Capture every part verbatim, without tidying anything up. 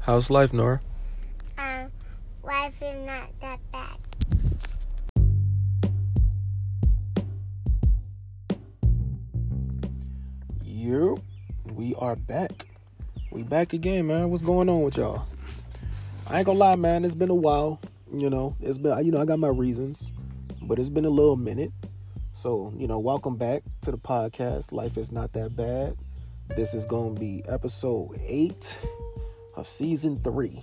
How's life, Nora? Um, life is not that bad. Yep, we are back. We back again, man. What's going on with y'all? I ain't gonna lie, man. It's been a while. You know, it's been, you know, I got my reasons, but it's been a little minute. So, you know, welcome back to the podcast. Life is not that bad. This is gonna be episode eight of season three.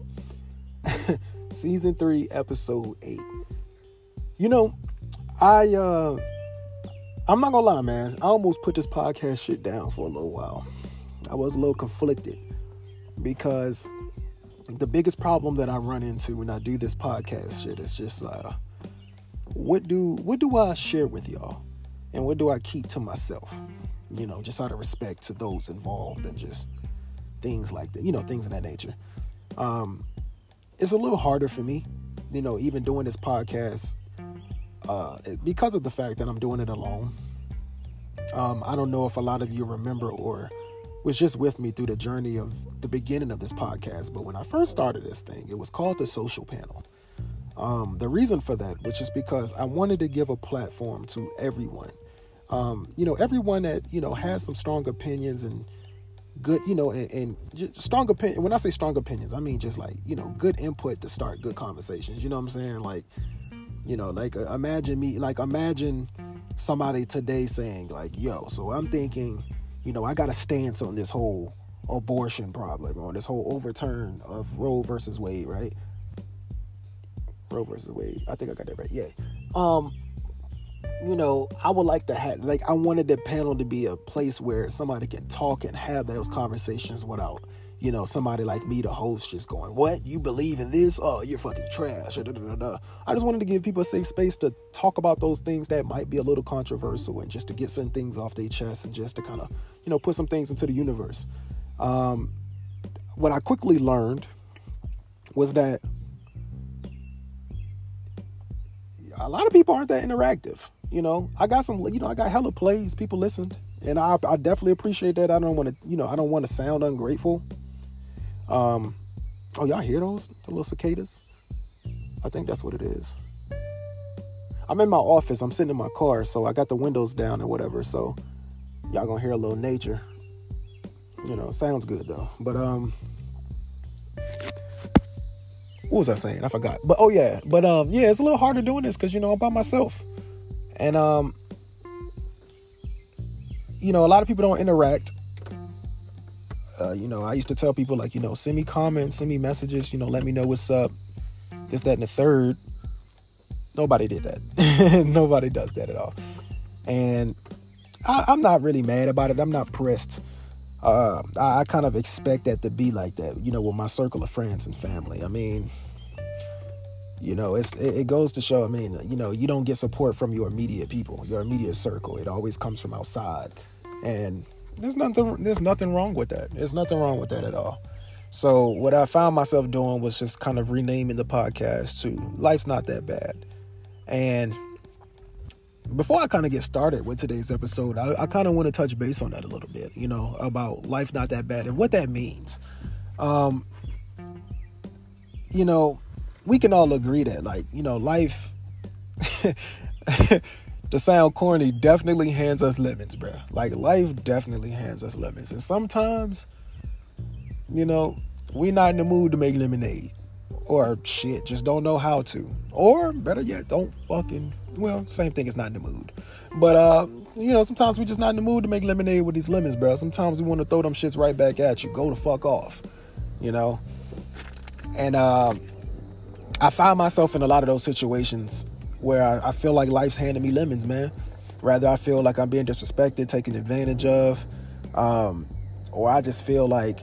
Season three, episode eight. You know, I uh I'm not gonna lie, man. I almost put this podcast shit down for a little while. I was a little conflicted because the biggest problem that I run into when I do this podcast shit is just uh what do what do I share with y'all? And what do I keep to myself? You know, just out of respect to those involved and just things like that, you know, things of that nature. Um, it's a little harder for me, you know, even doing this podcast, uh, because of the fact that I'm doing it alone. Um, I don't know if a lot of you remember or was just with me through the journey of the beginning of this podcast, but when I first started this thing, it was called The Social Panel. Um, the reason for that, which is because I wanted to give a platform to everyone. Um, you know, everyone that, you know, has some strong opinions and good, you know, and, and just strong opinion. When I say strong opinions, I mean just like, you know, good input to start good conversations. You know what I'm saying? Like, you know, like uh, imagine me, like imagine somebody today saying like, yo, so I'm thinking, you know, I got a stance on this whole abortion problem or this whole overturn of Roe versus Wade, right? Roe versus Wade. I think I got that right. Yeah. Um, you know, I would like to have, like, I wanted the panel to be a place where somebody can talk and have those conversations without, you know, somebody like me, the host, just going, what? You believe in this? Oh, you're fucking trash. Da, da, da, da. I just wanted to give people a safe space to talk about those things that might be a little controversial and just to get certain things off their chest and just to kind of, you know, put some things into the universe. Um, what I quickly learned was that a lot of people aren't that interactive. You know, I got some, you know, I got hella plays. People listened, and I, I definitely appreciate that. I don't want to, you know, I don't want to sound ungrateful. Um, oh, y'all hear those? The little cicadas? I think that's what it is. I'm in my office. I'm sitting in my car, so I got the windows down and whatever. So y'all gonna hear a little nature. You know, sounds good though. But um, what was I saying? I forgot. But oh yeah, but um, yeah, it's a little harder doing this because you know I'm by myself. And, um, you know, a lot of people don't interact. Uh, you know, I used to tell people, like, you know, send me comments, send me messages, you know, let me know what's up, this, that, and the third. Nobody did that. Nobody does that at all. And I, I'm not really mad about it. I'm not pressed. Uh, I, I kind of expect that to be like that, you know, with my circle of friends and family. I mean... You know, it's, it goes to show, I mean, you know, you don't get support from your immediate people, your immediate circle. It always comes from outside. And there's nothing, there's nothing wrong with that. There's nothing wrong with that at all. So what I found myself doing was just kind of renaming the podcast to Life's Not That Bad. And before I kind of get started with today's episode, I, I kind of want to touch base on that a little bit, you know, about life not that bad and what that means. Um, you know, we can all agree that, like, you know, life, to sound corny, definitely hands us lemons, bro. Like, life definitely hands us lemons. And sometimes, you know, we're not in the mood to make lemonade. Or shit, just don't know how to. Or, better yet, don't fucking, well, same thing as not in the mood. But, uh, you know, sometimes we just not in the mood to make lemonade with these lemons, bro. Sometimes we want to throw them shits right back at you. Go the fuck off, you know? And, um... I find myself in a lot of those situations where I, I feel like life's handing me lemons, man. Rather, I feel like I'm being disrespected, taken advantage of, um, or I just feel like,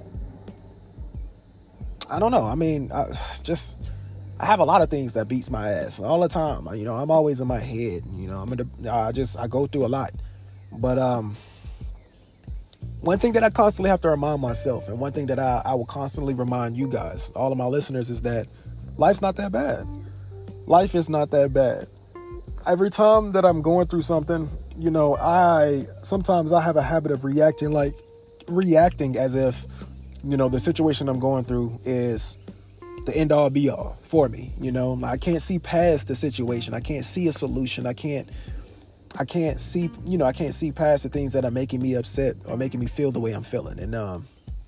I don't know. I mean, I just, I have a lot of things that beats my ass all the time. You know, I'm always in my head, you know, I'm in the, I just, I go through a lot. But um, one thing that I constantly have to remind myself, and one thing that I, I will constantly remind you guys, all of my listeners, is that life's not that bad. Life is not that bad. Every time that I'm going through something, you know, I sometimes I have a habit of reacting like reacting as if you know, the situation I'm going through is the end all be all for me. You know, I can't see past the situation. I can't see a solution. I can't, I can't see, you know, I can't see past the things that are making me upset or making me feel the way I'm feeling. And um,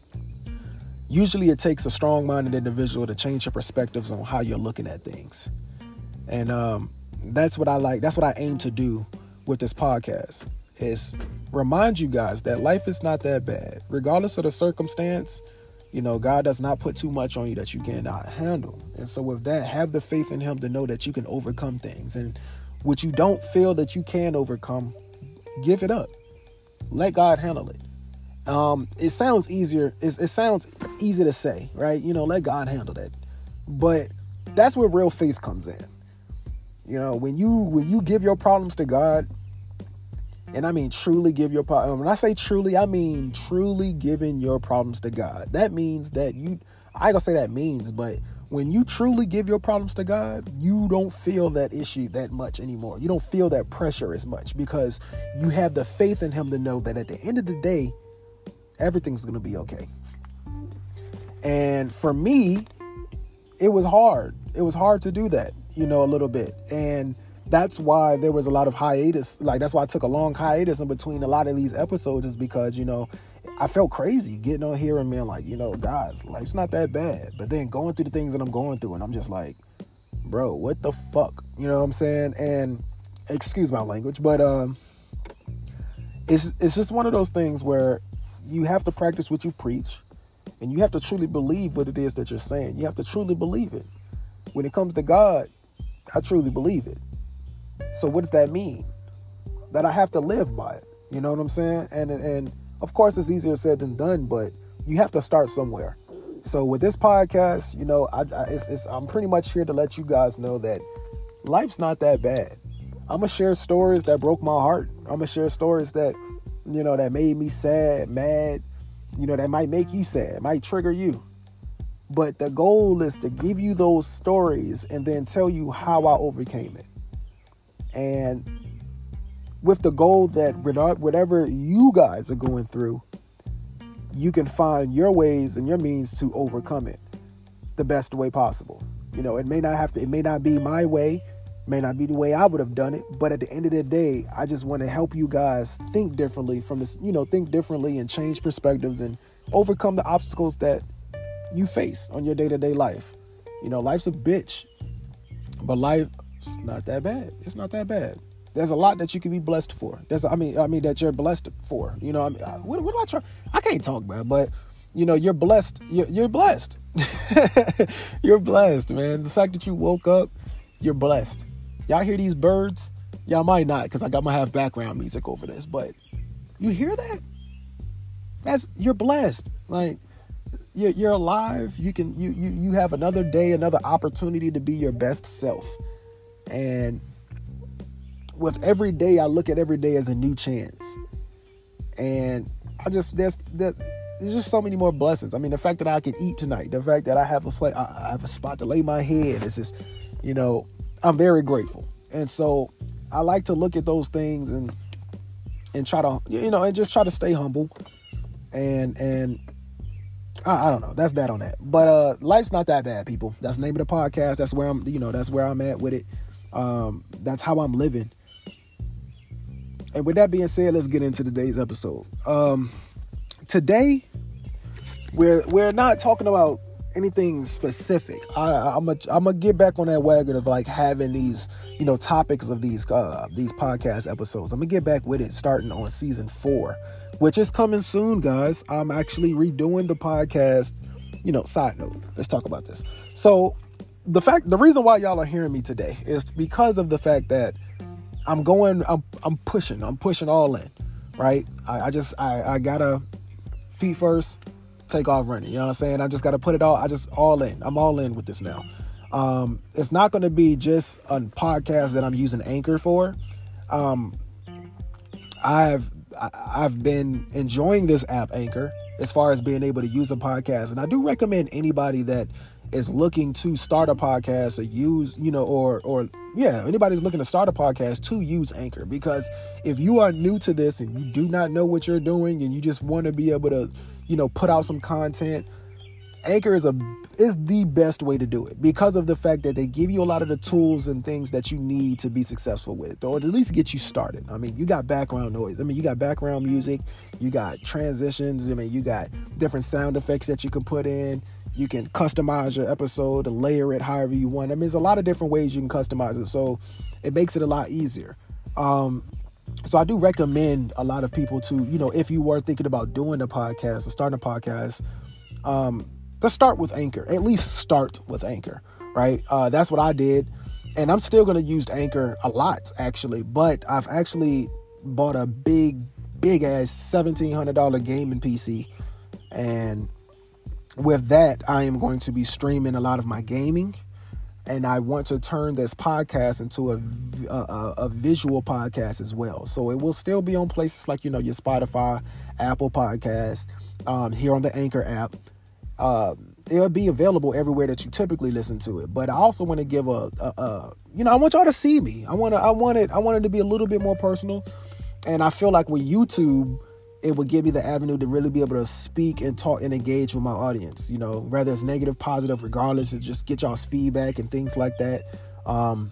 usually it takes a strong-minded individual to change your perspectives on how you're looking at things. And um, that's what I like. That's what I aim to do with this podcast, is remind you guys that life is not that bad. Regardless of the circumstance, you know, God does not put too much on you that you cannot handle. And so with that, have the faith in him to know that you can overcome things. And what you don't feel that you can overcome, give it up. Let God handle it. Um, it sounds easier. It's, it sounds easy to say, right? You know, let God handle that. But that's where real faith comes in. You know, when you when you give your problems to God, and I mean truly give your problems. When I say truly, I mean truly giving your problems to God. That means that you, I ain't gonna say that means, but when you truly give your problems to God, you don't feel that issue that much anymore. You don't feel that pressure as much because you have the faith in him to know that at the end of the day, everything's gonna be okay. And for me, it was hard. It was hard to do that, you know, a little bit. And that's why there was a lot of hiatus. Like, that's why I took a long hiatus in between a lot of these episodes, is because, you know, I felt crazy getting on here and being like, you know, guys, life's not that bad. But then going through the things that I'm going through, and I'm just like, bro, what the fuck? You know what I'm saying? And excuse my language, but um, it's it's just one of those things where you have to practice what you preach, and you have to truly believe what it is that you're saying. You have to truly believe it. When it comes to God, I truly believe it. So what does that mean? That I have to live by it. You know what I'm saying? And and of course, it's easier said than done, but you have to start somewhere. So with this podcast, you know, I, I it's, it's I'm pretty much here to let you guys know that life's not that bad. I'm gonna share stories that broke my heart. I'm gonna share stories that, you know, that made me sad, mad, you know, that might make you sad, might trigger you. But the goal is to give you those stories and then tell you how I overcame it. And with the goal that whatever you guys are going through, you can find your ways and your means to overcome it the best way possible. You know, it may not have to, it may not be my way, may not be the way I would have done it, but at the end of the day, I just want to help you guys think differently from this, you know, think differently and change perspectives and overcome the obstacles that you face on your day-to-day life. You know, life's a bitch, but life's not that bad. It's not that bad. There's a lot that you can be blessed for. There's, I mean, I mean that you're blessed for. You know, I mean, what, what do I try? I can't talk, man, but you know, you're blessed. You're, you're blessed. You're blessed, man. The fact that you woke up, you're blessed. Y'all hear these birds? Y'all might not, because I got my half background music over this, but you hear that? That's, you're blessed. Like, you're, you're alive. You can, you, you, you have another day, another opportunity to be your best self. And with every day, I look at every day as a new chance. And I just, there's, there's just so many more blessings. I mean, the fact that I can eat tonight, the fact that I have a place, I have a spot to lay my head, it's just, you know, I'm very grateful. And so I like to look at those things and, and try to, you know, and just try to stay humble. And, and I, I don't know, that's that on that. But uh, life's not that bad, people. That's the name of the podcast. That's where I'm, you know, that's where I'm at with it. Um, that's how I'm living. And with that being said, let's get into today's episode. Um, today, we're we're not talking about anything specific. I, I'm a, I'm gonna get back on that wagon of like having these, you know, topics of these uh, these podcast episodes. I'm gonna get back with it starting on season four, which is coming soon, guys. I'm actually redoing the podcast. You know, side note, let's talk about this. So the fact, the reason why y'all are hearing me today is because of the fact that I'm going, I'm, I'm pushing, I'm pushing all in, right? I, I just, I, I gotta feet first, take off running. You know what I'm saying? I just gotta put it all, I just all in. I'm all in with this now. Um, it's not going to be just a podcast that I'm using Anchor for. Um, I've, I've been enjoying this app Anchor as far as being able to use a podcast. And I do recommend anybody that is looking to start a podcast or use, you know, or, or yeah, anybody's looking to start a podcast to use Anchor. Because if you are new to this and you do not know what you're doing and you just want to be able to, you know, put out some content, Anchor is a is the best way to do it because of the fact that they give you a lot of the tools and things that you need to be successful with, or at least get you started. I mean, you got background noise. I mean, you got background music, you got transitions. I mean, you got different sound effects that you can put in. You can customize your episode, layer it however you want. I mean, there's a lot of different ways you can customize it, so it makes it a lot easier. Um, so I do recommend a lot of people to, you know, if you were thinking about doing a podcast or starting a podcast, um, to start with Anchor. At least start with Anchor, right? Uh, that's what I did. And I'm still going to use Anchor a lot, actually. But I've actually bought a big, big ass seventeen hundred dollars gaming P C. And with that, I am going to be streaming a lot of my gaming. And I want to turn this podcast into a, a, a visual podcast as well. So it will still be on places like, you know, your Spotify, Apple Podcasts, um, here on the Anchor app. Uh, it'll be available everywhere that you typically listen to it. But I also want to give a, a, a, you know, I want y'all to see me. I want to, I want it, I want it to be a little bit more personal. And I feel like with YouTube, it would give me the avenue to really be able to speak and talk and engage with my audience, you know, whether it's negative, positive, regardless, it's just get y'all's feedback and things like that. Um,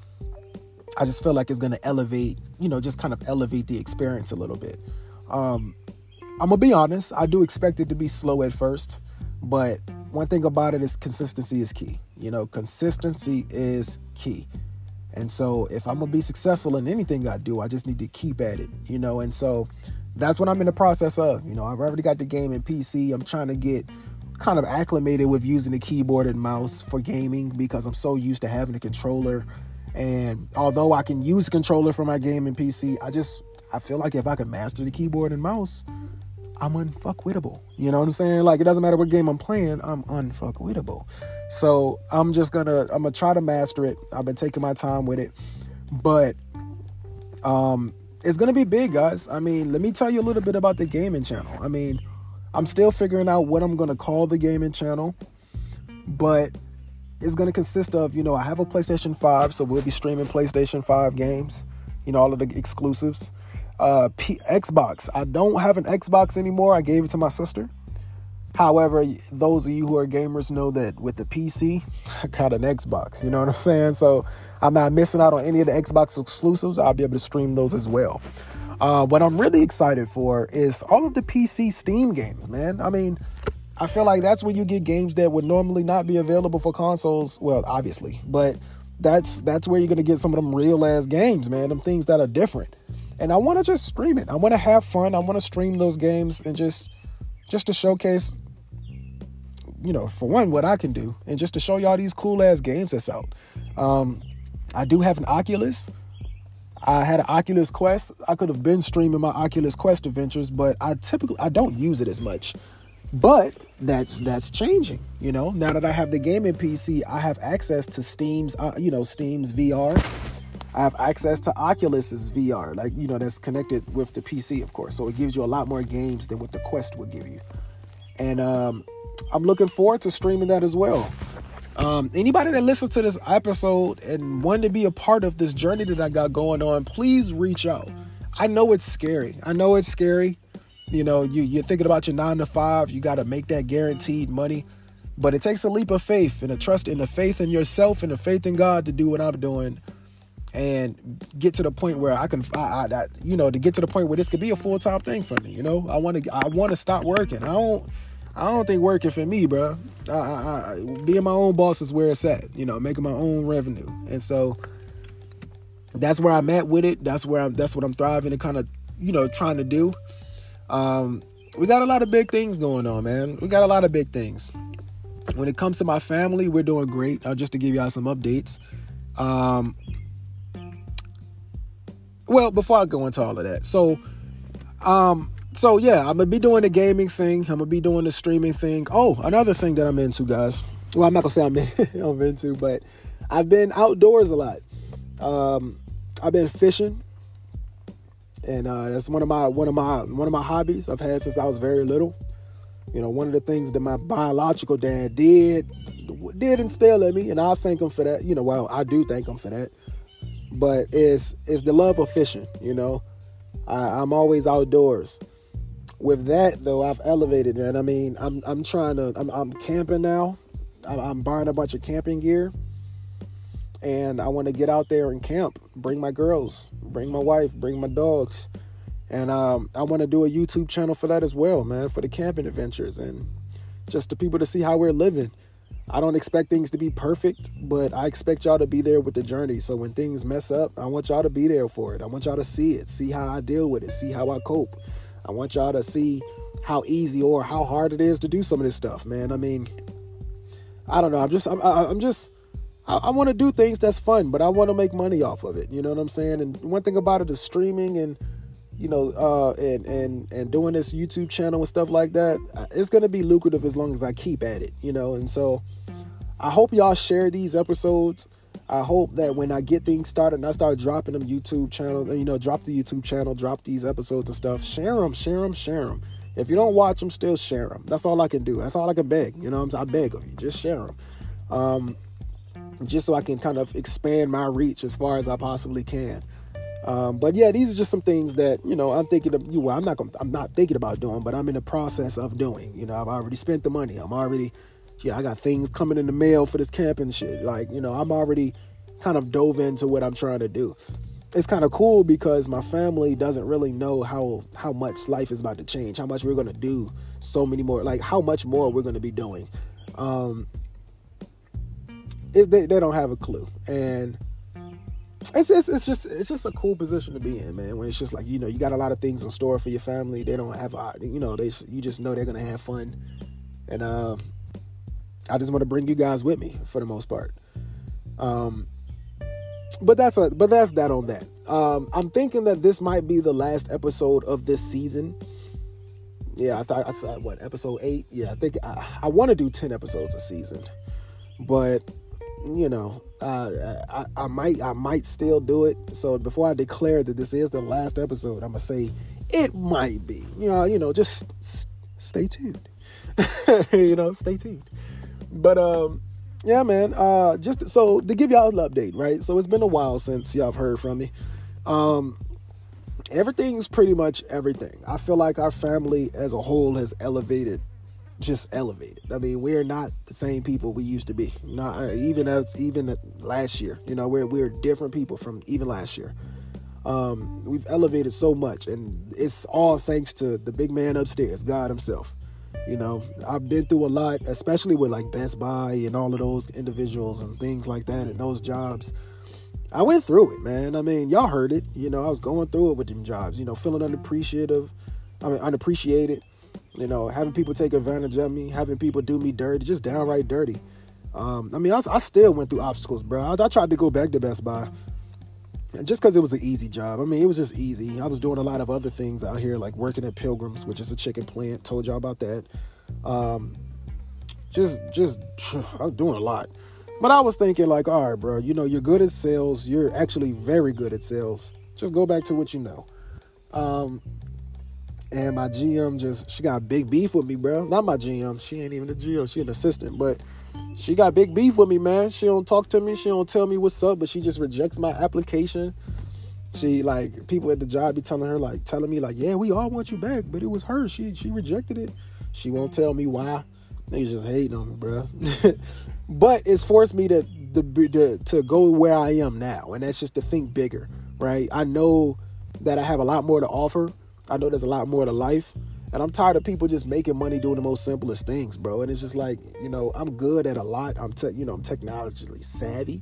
I just feel like it's going to elevate, you know, just kind of elevate the experience a little bit. Um, I'm gonna be honest. I do expect it to be slow at first. But one thing about it is consistency is key. You know, consistency is key. And so if I'm going to be successful in anything I do, I just need to keep at it, you know. And so that's what I'm in the process of. You know, I've already got the gaming P C. I'm trying to get kind of acclimated with using the keyboard and mouse for gaming because I'm so used to having a controller. And although I can use a controller for my gaming P C, I just, I feel like if I could master the keyboard and mouse, I'm unfuckwittable. You know what I'm saying? Like, it doesn't matter what game I'm playing, I'm unfuckwittable. So I'm just gonna, I'm gonna try to master it. I've been taking my time with it, but um, it's gonna be big, guys. I mean, let me tell you a little bit about the gaming channel. I mean, I'm still figuring out what I'm gonna call the gaming channel, but it's gonna consist of, you know, I have a PlayStation five, so we'll be streaming PlayStation five games, you know, all of the exclusives. Uh, P- Xbox. I don't have an Xbox anymore. I gave it to my sister. However, those of you who are gamers know that with the P C, I got an Xbox. You know what I'm saying? So I'm not missing out on any of the Xbox exclusives. I'll be able to stream those as well. Uh, what I'm really excited for is all of the P C Steam games, man. I mean, I feel like that's where you get games that would normally not be available for consoles. Well, obviously, but that's that's where you're going to get some of them real ass games, man. Them things that are different. And I want to just stream it. I want to have fun. I want to stream those games and just just to showcase, you know, for one, what I can do, and just to show y'all these cool ass games that's out. Um, I do have an Oculus. I had an Oculus Quest. I could have been streaming my Oculus Quest adventures, but I typically I don't use it as much. But that's that's changing. You know, now that I have the gaming P C, I have access to Steam's, uh, you know, Steam's V R. I have access to Oculus's V R, like, you know, that's connected with the P C, of course. So it gives you a lot more games than what the Quest would give you. And um, I'm looking forward to streaming that as well. Um, anybody that listens to this episode and want to be a part of this journey that I got going on, please reach out. I know it's scary. I know it's scary. You know, you, you're thinking about your nine to five. You got to make that guaranteed money. But it takes a leap of faith and a trust in the faith in yourself and the faith in God to do what I'm doing. And get to the point where I can, I, I, I, you know, to get to the point where this could be a full time thing for me. You know, I want to, I want to stop working. I don't, I don't think working for me, bro. I, I, I, being my own boss is where it's at. You know, making my own revenue, and so that's where I'm at with it. That's where I'm. That's what I'm thriving and kind of, you know, trying to do. Um, we got a lot of big things going on, man. We got a lot of big things. When it comes to my family, we're doing great. Uh, just to give y'all some updates. Um. Well, before I go into all of that, so, um, so yeah, I'm gonna be doing the gaming thing. I'm gonna be doing the streaming thing. Oh, another thing that I'm into, guys. Well, I'm not gonna say I'm, in, I'm into, but I've been outdoors a lot. Um, I've been fishing, and uh, that's one of my one of my one of my hobbies I've had since I was very little. You know, one of the things that my biological dad did, did instill in me, and I thank him for that. You know, well, I do thank him for that. But it's, it's the love of fishing, you know. I, I'm always outdoors. With that, though, I've elevated, man. I mean, I'm I'm trying to, I'm, I'm camping now. I'm, I'm buying a bunch of camping gear. And I want to get out there and camp, bring my girls, bring my wife, bring my dogs. And um, I want to do a YouTube channel for that as well, man, for the camping adventures and just the people to see how we're living. I don't expect things to be perfect, but I expect y'all to be there with the journey. So when things mess up, I want y'all to be there for it. I want y'all to see it, see how I deal with it, see how I cope. I want y'all to see how easy or how hard it is to do some of this stuff, man. I mean, I don't know. I'm just, I'm, I'm just... I, I want to do things that's fun, but I want to make money off of it. You know what I'm saying? And one thing about it is streaming and, you know, uh, and, and, and doing this YouTube channel and stuff like that. It's going to be lucrative as long as I keep at it, you know? And so I hope y'all share these episodes. I hope that when I get things started and I start dropping them YouTube channel, you know, drop the YouTube channel, drop these episodes and stuff, share them, share them, share them. If you don't watch them, still share them. That's all I can do. That's all I can beg. You know what I'm saying? I beg of you, just share them. Um, just so I can kind of expand my reach as far as I possibly can. Um, but yeah, these are just some things that, you know, I'm thinking of, well, I'm not, gonna, I'm not thinking about doing, but I'm in the process of doing. You know, I've already spent the money. I'm already, yeah, I got things coming in the mail for this camping shit. Like, you know, I'm already kind of dove into what I'm trying to do. It's kind of cool because my family doesn't really know how, how much life is about to change, how much we're going to do so many more, like how much more we're going to be doing. Um, It, they, they don't have a clue, and it's, it's it's just it's just a cool position to be in, man. When it's just like, you know, you got a lot of things in store for your family. They don't have, you know, they you just know they're gonna have fun, and uh, I just want to bring you guys with me for the most part. Um, but that's a but that's that on that. Um, I'm thinking that this might be the last episode of this season. Yeah, I thought I said what episode eight. Yeah, I think I, I want to do ten episodes a season, but. You know, uh, I, I might, I might still do it. So before I declare that this is the last episode, I'm gonna say it might be. You know, you know, just s- stay tuned. you know, stay tuned. But um, yeah, man. Uh, just so to give y'all an update, right? So it's been a while since y'all have heard from me. Um, everything's pretty much everything. I feel like our family as a whole has elevated. Just elevated. I mean, we're not the same people we used to be. Not even as even last year. You know, we're we're different people from even last year. Um, we've elevated so much, and it's all thanks to the big man upstairs, God Himself. You know, I've been through a lot, especially with like Best Buy and all of those individuals and things like that, and those jobs. I went through it, man. I mean, y'all heard it. You know, I was going through it with them jobs. You know, feeling unappreciative. I mean, unappreciated. You know, having people take advantage of me, having people do me dirty, just downright dirty. Um, I mean, I, I still went through obstacles, bro. I, I tried to go back to Best Buy just because it was an easy job. I mean, it was just easy. I was doing a lot of other things out here, like working at Pilgrims, which is a chicken plant. Told y'all about that. Um, just, just, I was doing a lot. But I was thinking like, all right, bro, you know, you're good at sales. You're actually very good at sales. Just go back to what you know. Um, And my G M just, she got big beef with me, bro. Not my G M. She ain't even a G M. She an assistant. But she got big beef with me, man. She don't talk to me. She don't tell me what's up. But she just rejects my application. She, like, people at the job be telling her, like, telling me, like, yeah, we all want you back. But it was her. She she rejected it. She won't tell me why. Niggas just hating on me, bro. But it's forced me to, to, to, to go where I am now. And that's just to think bigger, right? I know that I have a lot more to offer. I know there's a lot more to life, and I'm tired of people just making money doing the most simplest things, bro. And it's just like, you know, I'm good at a lot. I'm, te- you know, I'm technologically savvy.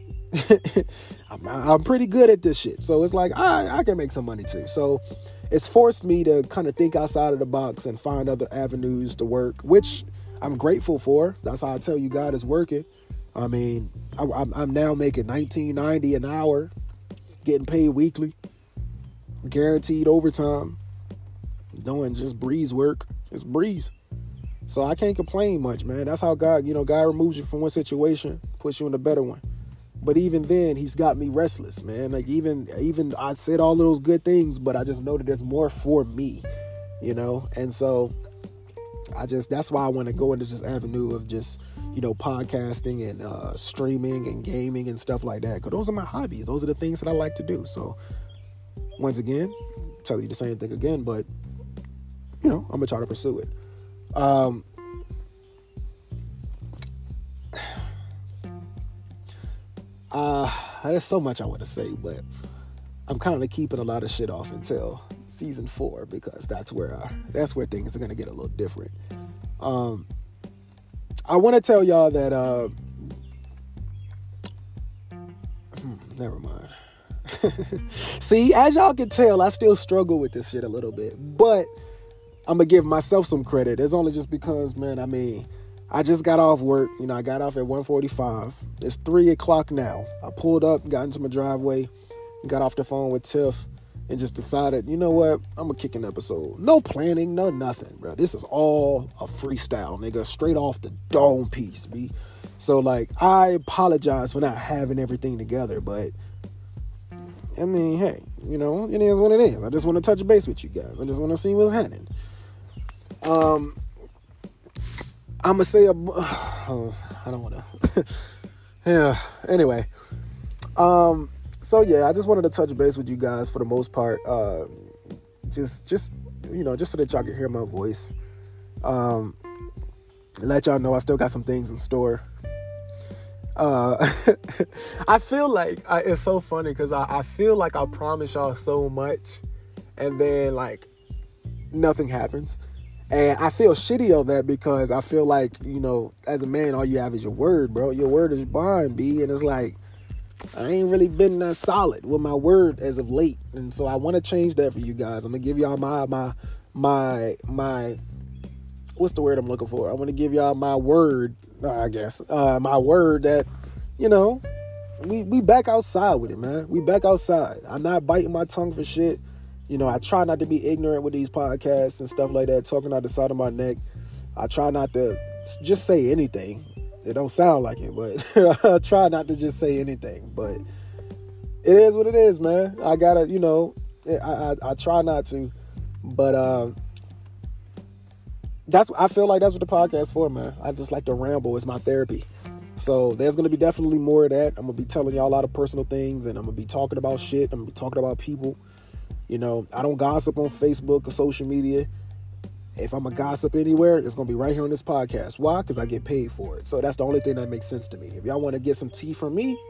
I'm, I'm pretty good at this shit. So it's like, I, I can make some money too. So it's forced me to kind of think outside of the box and find other avenues to work, which I'm grateful for. That's how I tell you God is working. I mean, I, I'm, I'm now making nineteen ninety an hour, getting paid weekly. Guaranteed overtime, doing just breeze work, just breeze. So I can't complain much, man. That's how God, you know, God removes you from one situation, puts you in a better one. But even then, He's got me restless, man. Like even, even I said all of those good things, but I just know that there's more for me, you know. And so I just, that's why I want to go into this avenue of just, you know, podcasting and uh, streaming and gaming and stuff like that. Because those are my hobbies. Those are the things that I like to do. So, once again, tell you the same thing again, but, you know, I'm going to try to pursue it. Um, uh, there's so much I want to say, but I'm kind of keeping a lot of shit off until season four, because that's where uh, that's where things are gonna get a little different. Um, I want to tell y'all that. Uh, hmm, never mind. See, as y'all can tell, I still struggle with this shit a little bit, but I'm gonna give myself some credit. It's only just because, man, I mean, I just got off work. You know, I got off at one forty-five. It's three o'clock now. I pulled up, got into my driveway, got off the phone with Tiff, and just decided, you know what, I'm gonna kick an episode. No planning, no nothing, bro. This is all a freestyle, nigga, straight off the dome piece, B. So, like, I apologize for not having everything together, but, I mean, hey, you know, it is what it is. I just want to touch base with you guys. I just want to see what's happening. Um, I'm gonna say a, oh, I don't want to, yeah, anyway, um, So, yeah, I just wanted to touch base with you guys for the most part. Uh, just, just you know, just so that y'all can hear my voice. Um, let y'all know I still got some things in store. Uh, I feel like, I, it's so funny because I, I feel like I promise y'all so much. And then, like, nothing happens. And I feel shitty on that because I feel like, you know, as a man, all you have is your word, bro. Your word is bond, B. And it's like, I ain't really been that solid with my word as of late. And so I want to change that for you guys. I'm going to give y'all my, my, my, my, what's the word I'm looking for? I want to give y'all my word, I guess, uh, my word that, you know, we, we back outside with it, man. We back outside. I'm not biting my tongue for shit. You know, I try not to be ignorant with these podcasts and stuff like that, talking out the side of my neck. I try not to just say anything. It don't sound like it, but I try not to just say anything. But it is what it is, man. I gotta, you know, I I, I try not to, but um, that's I feel like that's what the podcast's for, man. I just like to ramble. It's my therapy. So there's gonna be definitely more of that. I'm gonna be telling y'all a lot of personal things, and I'm gonna be talking about shit. I'm gonna be talking about people. You know, I don't gossip on Facebook or social media. If I'm a gossip anywhere, it's going to be right here on this podcast. Why? Because I get paid for it. So that's the only thing that makes sense to me. If y'all want to get some tea from me,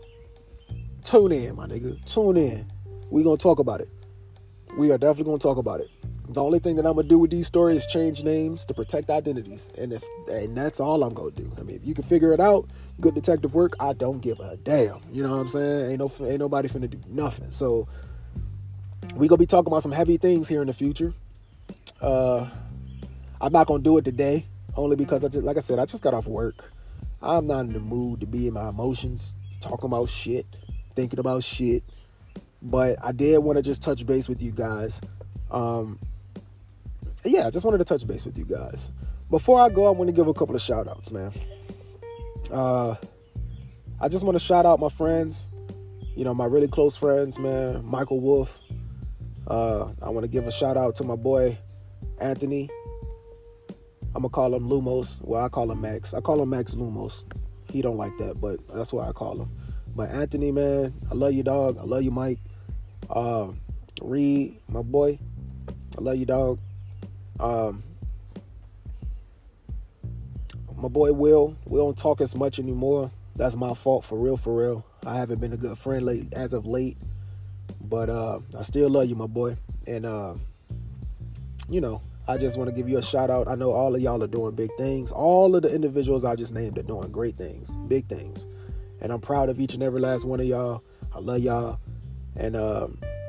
tune in, my nigga. Tune in. We're going to talk about it. We are definitely going to talk about it. The only thing that I'm going to do with these stories is change names to protect identities. And if and that's all I'm going to do. I mean, if you can figure it out, good detective work, I don't give a damn. You know what I'm saying? Ain't no ain't nobody finna do nothing. So we going to be talking about some heavy things here in the future. Uh, I'm not going to do it today, only because, I just, like I said, I just got off work. I'm not in the mood to be in my emotions, talking about shit, thinking about shit. But I did want to just touch base with you guys. Um, yeah, I just wanted to touch base with you guys. Before I go, I want to give a couple of shout outs, man. Uh, I just want to shout out my friends, you know, my really close friends, man. Michael Wolf. Uh, I want to give a shout out to my boy, Anthony. I'm going to call him Lumos. Well, I call him Max. I call him Max Lumos. He don't like that, but that's why I call him. But Anthony, man, I love you, dog. I love you, Mike. Uh, Reed, my boy, I love you, dog. Um, my boy, Will. We don't talk as much anymore. That's my fault, for real, for real. I haven't been a good friend late, as of late. But uh, I still love you, my boy. And, uh, you know, I just want to give you a shout out. I know all of y'all are doing big things. All of the individuals I just named are doing great things, big things. And I'm proud of each and every last one of y'all. I love y'all. And uh,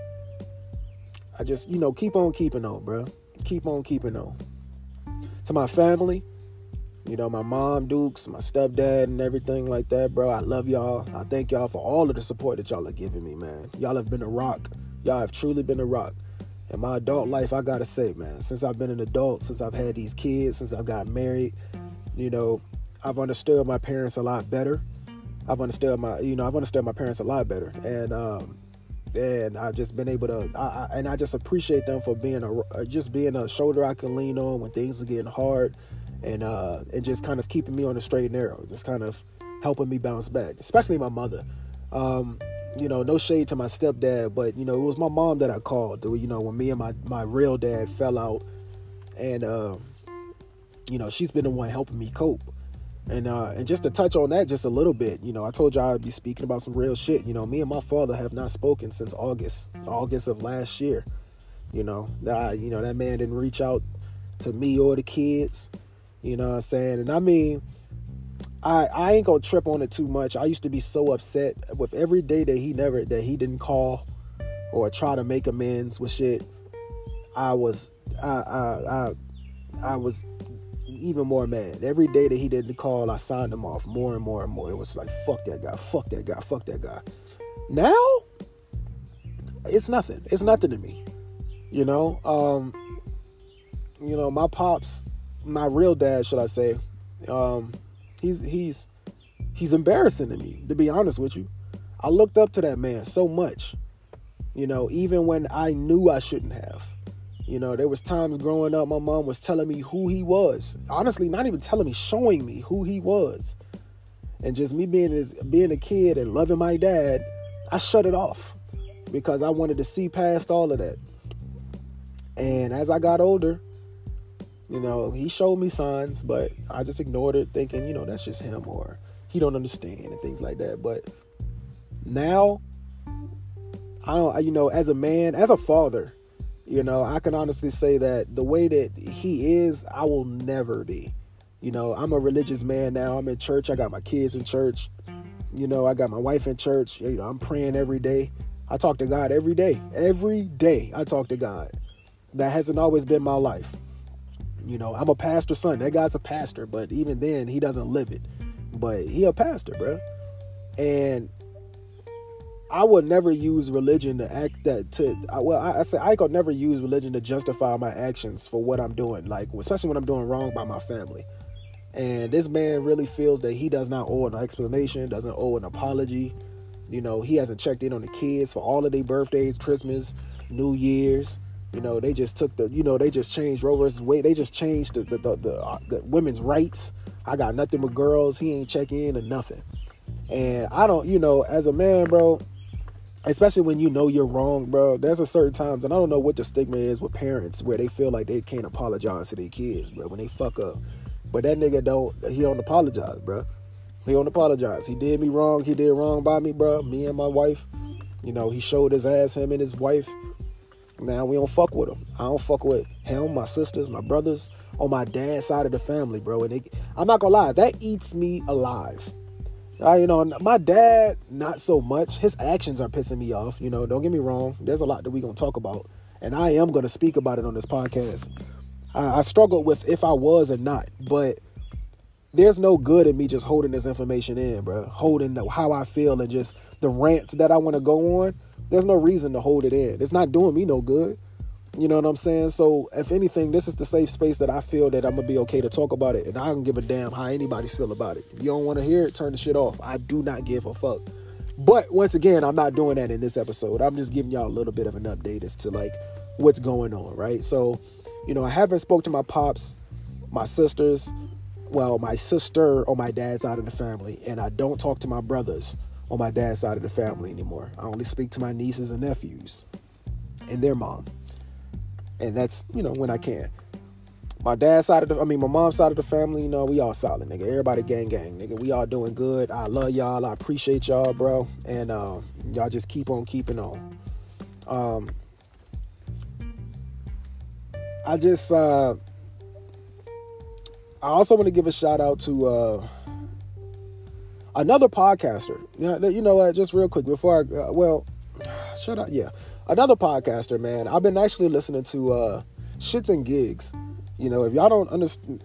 I just, you know, keep on keeping on, bro. Keep on keeping on. To my family, you know, my mom, Dukes, my stepdad, and everything like that, bro. I love y'all. I thank y'all for all of the support that y'all are giving me, man. Y'all have been a rock. Y'all have truly been a rock. In my adult life, I gotta say, man, since I've been an adult, since I've had these kids, since I've got married, you know, I've understood my parents a lot better. I've understood my, you know, I've understood my parents a lot better. And um, and I've just been able to, I, I, and I just appreciate them for being a, just being a shoulder I can lean on when things are getting hard, and uh, and just kind of keeping me on the straight and narrow, just kind of helping me bounce back, especially my mother. Um, you know, no shade to my stepdad, but, you know, it was my mom that I called, you know, when me and my, my real dad fell out, and, uh, you know, she's been the one helping me cope. And uh, and just to touch on that just a little bit, you know, I told y'all I'd be speaking about some real shit. You know, me and my father have not spoken since August, August of last year. You know, uh, you know, that man didn't reach out to me or the kids, you know what I'm saying? And I mean, I I ain't gonna trip on it too much. I used to be so upset with every day that he never, that he didn't call or try to make amends with shit. I was, I, I, I, I was even more mad. Every day that he didn't call, I signed him off more and more and more. It was like, fuck that guy, fuck that guy, fuck that guy. Now, it's nothing. It's nothing to me. You know, um, you know, my pops, my real dad, should I say, um, he's, he's, he's embarrassing to me, to be honest with you. I looked up to that man so much, you know, even when I knew I shouldn't have. You know, there was times growing up, my mom was telling me who he was. Honestly, not even telling me, showing me who he was. And just me being his, being a kid and loving my dad, I shut it off because I wanted to see past all of that. And as I got older, you know, he showed me signs, but I just ignored it, thinking, you know, that's just him, or he don't understand and things like that. But now, I don't, you know, as a man, as a father, you know, I can honestly say that the way that he is, I will never be. You know, I'm a religious man now. I'm in church. I got my kids in church. You know, I got my wife in church. You know, I'm praying every day. I talk to God every day. Every day I talk to God. That hasn't always been my life. You know, I'm a pastor's son. That guy's a pastor, but even then, he doesn't live it. But he a pastor, bro. And I would never use religion to act that to, well, I, I say I could never use religion to justify my actions for what I'm doing, like, especially when I'm doing wrong by my family. And this man really feels that he does not owe an explanation, doesn't owe an apology. You know, he hasn't checked in on the kids for all of their birthdays, Christmas, New Year's. You know, they just took the, you know, they just changed Roe versus Wade. They just changed the, the, the, the, uh, the women's rights. I got nothing with girls. He ain't checking in or nothing. And I don't, you know, as a man, bro, especially when you know you're wrong, bro, there's a certain times, and I don't know what the stigma is with parents where they feel like they can't apologize to their kids, bro, when they fuck up. But that nigga don't, he don't apologize, bro. He don't apologize. He did me wrong. He did wrong by me, bro. Me and my wife, you know, he showed his ass, him and his wife. Now we don't fuck with him. I don't fuck with him, my sisters, my brothers, on my dad's side of the family, bro. And they, I'm not gonna lie, that eats me alive. Uh, you know, my dad, not so much. His actions are pissing me off. You know, don't get me wrong. There's a lot that we're going to talk about. And I am going to speak about it on this podcast. I, I struggled with if I was or not. But there's no good in me just holding this information in, bro. Holding the, how I feel and just the rants that I want to go on. There's no reason to hold it in. It's not doing me no good. You know what I'm saying? So, if anything, this is the safe space that I feel that I'm going to be okay to talk about it. And I don't give a damn how anybody feel about it. If you don't want to hear it, turn the shit off. I do not give a fuck. But, once again, I'm not doing that in this episode. I'm just giving y'all a little bit of an update as to, like, what's going on, right? So, you know, I haven't spoke to my pops, my sisters, well, my sister on my dad's side of the family. And I don't talk to my brothers on my dad's side of the family anymore. I only speak to my nieces and nephews and their mom. And that's, you know, when I can. My dad's side of the, I mean, my mom's side of the family, you know, we all solid, nigga. Everybody gang, gang, nigga. We all doing good. I love y'all. I appreciate y'all, bro. And uh, y'all just keep on keeping on. Um, I just, uh, I also want to give a shout out to uh, another podcaster. You know, you know what? Just real quick before I, uh, well, shut up. Yeah. Another podcaster, man. I've been actually listening to uh, Shits and Gigs. You know, if y'all don't understand,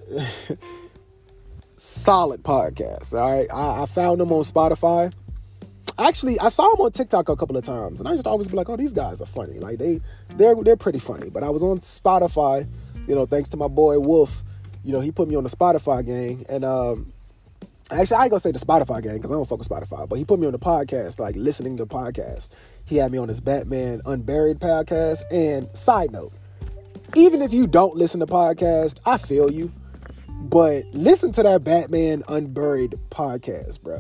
solid podcast. All right, I, I found them on Spotify. Actually, I saw them on TikTok a couple of times, and I just always be like, "Oh, these guys are funny. Like they, they're they're pretty funny." But I was on Spotify, you know, thanks to my boy Wolf. You know, he put me on the Spotify gang, and um, Actually, I ain't gonna say the Spotify gang because I don't fuck with Spotify, but he put me on the podcast, like listening to podcasts. He had me on his Batman Unburied podcast. And side note, even if you don't listen to podcasts, I feel you, but listen to that Batman Unburied podcast, bro.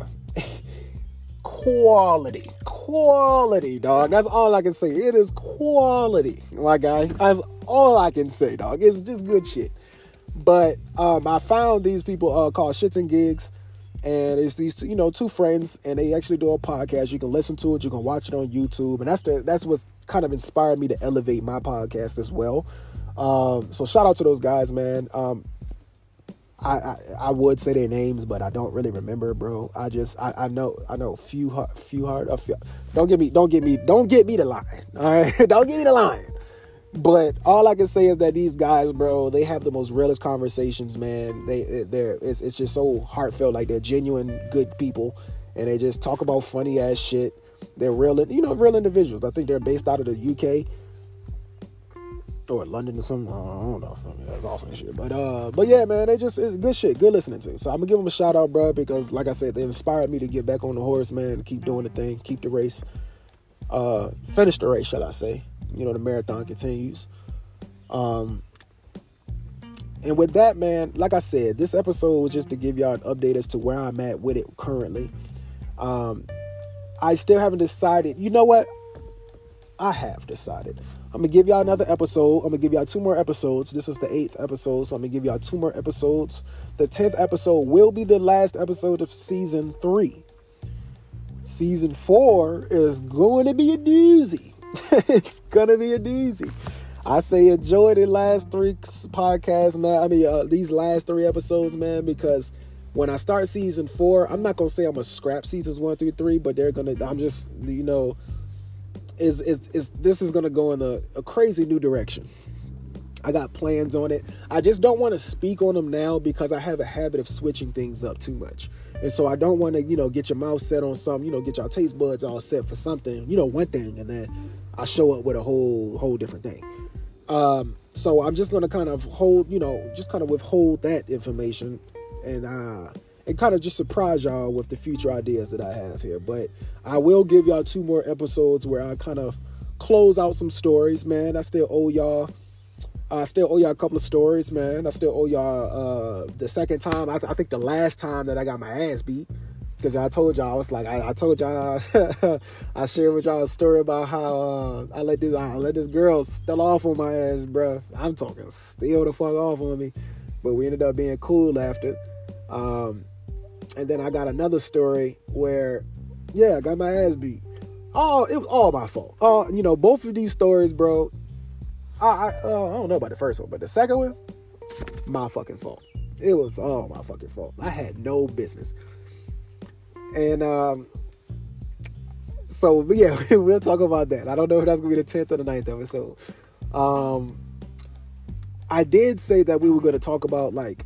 Quality, quality, dog. That's all I can say. It is quality, my guy. That's all I can say, dog. It's just good shit. But um, I found these people uh, called Shits and Gigs. And it's these, you know, two friends, and they actually do a podcast. You can listen to it. You can watch it on YouTube. And that's the that's what's kind of inspired me to elevate my podcast as well. Um, so shout out to those guys, man. Um, I, I I would say their names, but I don't really remember, bro. I just I, I know I know few few hard. A few, don't get me don't get me don't get me the line. All right, don't get me the line. But all I can say is that these guys, bro, they have the most realest conversations, man. They, they're, it's, it's just so heartfelt. Like, they're genuine, good people, and they just talk about funny ass shit. They're real, you know, real individuals. I think they're based out of the U K or London or something. I don't know. I mean, that's awesome shit. But, uh, but yeah, man, they just, it's good shit, good listening to. So I'm gonna give them a shout out, bro, because like I said, they inspired me to get back on the horse, man. Keep doing the thing, keep the race, uh, finish the race, shall I say? You know, the marathon continues. Um, and with that, man, like I said, this episode was just to give y'all an update as to where I'm at with it currently. Um, I still haven't decided. You know what? I have decided. I'm going to give y'all another episode. I'm going to give y'all two more episodes. This is the eighth episode, so I'm going to give y'all two more episodes. The tenth episode will be the last episode of season three. Season four is going to be a doozy. It's gonna be a doozy. I say enjoy the last three podcasts, man. I mean, uh, these last three episodes, man, because when I start season four, I'm not gonna say I'm gonna scrap seasons one through three, but they're gonna. I'm just, you know, is is is this is gonna go in a, a crazy new direction. I got plans on it. I just don't want to speak on them now because I have a habit of switching things up too much. And so I don't want to, you know, get your mouth set on something, you know, get your taste buds all set for something, you know, one thing, and then I show up with a whole, whole different thing. Um, so I'm just going to kind of hold, you know, just kind of withhold that information and, uh, and kind of just surprise y'all with the future ideas that I have here. But I will give y'all two more episodes where I kind of close out some stories, man. I still owe y'all. I still owe y'all a couple of stories, man. I still owe y'all uh, the second time. I, th- I think the last time that I got my ass beat, because I told y'all, I was like, I, I told y'all, I shared with y'all a story about how uh, I let this, I let this girl steal off on my ass, bro. I'm talking steal the fuck off on me, but we ended up being cool after. Um, and then I got another story where, yeah, I got my ass beat. Oh, it was all my fault. Uh, you know, both of these stories, bro. I I, uh, I don't know about the first one, but the second one, my fucking fault. It was all my fucking fault. I had no business. And um, so, but yeah, we'll talk about that. I don't know if that's gonna be the tenth or the ninth episode. Um, I did say that we were gonna talk about like,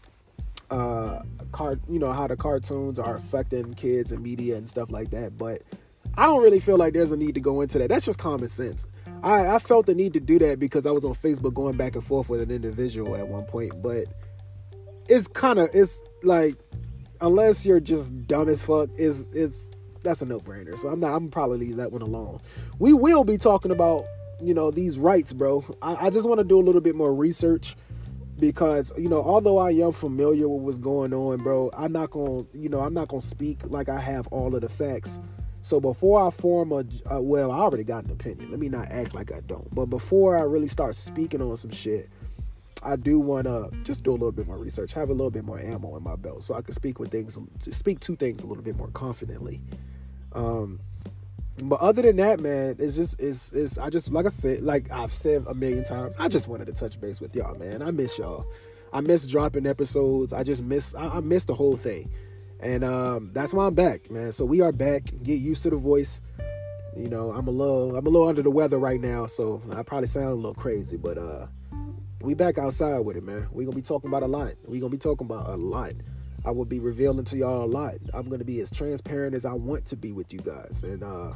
uh, car, you know, how the cartoons are affecting kids and media and stuff like that. But I don't really feel like there's a need to go into that. That's just common sense. I, I felt the need to do that because I was on Facebook going back and forth with an individual at one point, but it's kind of, it's like, unless you're just dumb as fuck, is it's that's a no-brainer. So I'm not, I'm probably leave that one alone. We will be talking about, you know, these rights, bro. I, I just want to do a little bit more research because, you know, although I am familiar with what's going on, bro, I'm not going to, you know, I'm not going to speak like I have all of the facts. So before I form a, uh, well, I already got an opinion. Let me not act like I don't. But before I really start speaking on some shit, I do want to just do a little bit more research, have a little bit more ammo in my belt so I can speak with things, speak to things a little bit more confidently. Um, but other than that, man, it's just, it's, it's, I just, like I said, like I've said a million times, I just wanted to touch base with y'all, man. I miss y'all. I miss dropping episodes. I just miss, I, I miss the whole thing. And um, that's why I'm back, man. So we are back. Get used to the voice. You know, I'm a little, I'm a little under the weather right now, so I probably sound a little crazy, but uh, we back outside with it, man. We gonna be talking about a lot. We gonna be talking about a lot. I will be revealing to y'all a lot. I'm gonna be as transparent as I want to be with you guys, and uh,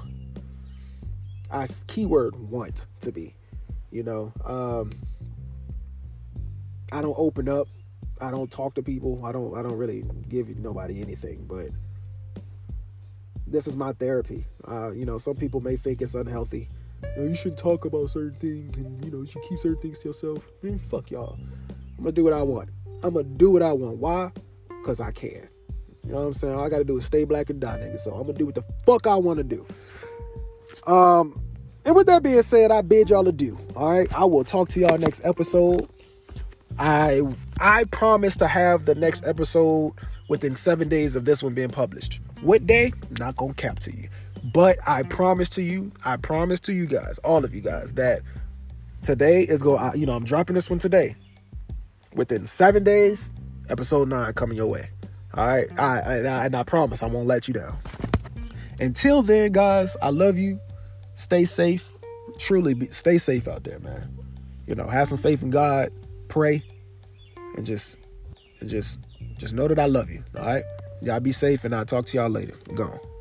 I keyword want to be. You know, um, I don't open up I don't talk to people. I don't I don't really give nobody anything, but this is my therapy. Uh, you know, some people may think it's unhealthy. You know, you should talk about certain things, and you know, you should keep certain things to yourself. Man, fuck y'all. I'm gonna do what I want. I'm gonna do what I want. Why? Cause I can. You know what I'm saying? All I gotta do is stay black and die, nigga. So I'm gonna do what the fuck I want to do. Um, and with that being said, I bid y'all adieu. All right, I will talk to y'all next episode. I I promise to have the next episode within seven days of this one being published. What day? Not gonna cap to you, but I promise to you, I promise to you guys, all of you guys, that today is go. You know, I'm dropping this one today. Within seven days, episode nine coming your way. All right, I, I, I and I promise I won't let you down. Until then, guys, I love you. Stay safe. Truly, be, stay safe out there, man. You know, have some faith in God. Pray, and just, and just, just know that I love you. All right, y'all be safe, and I'll talk to y'all later. Gone.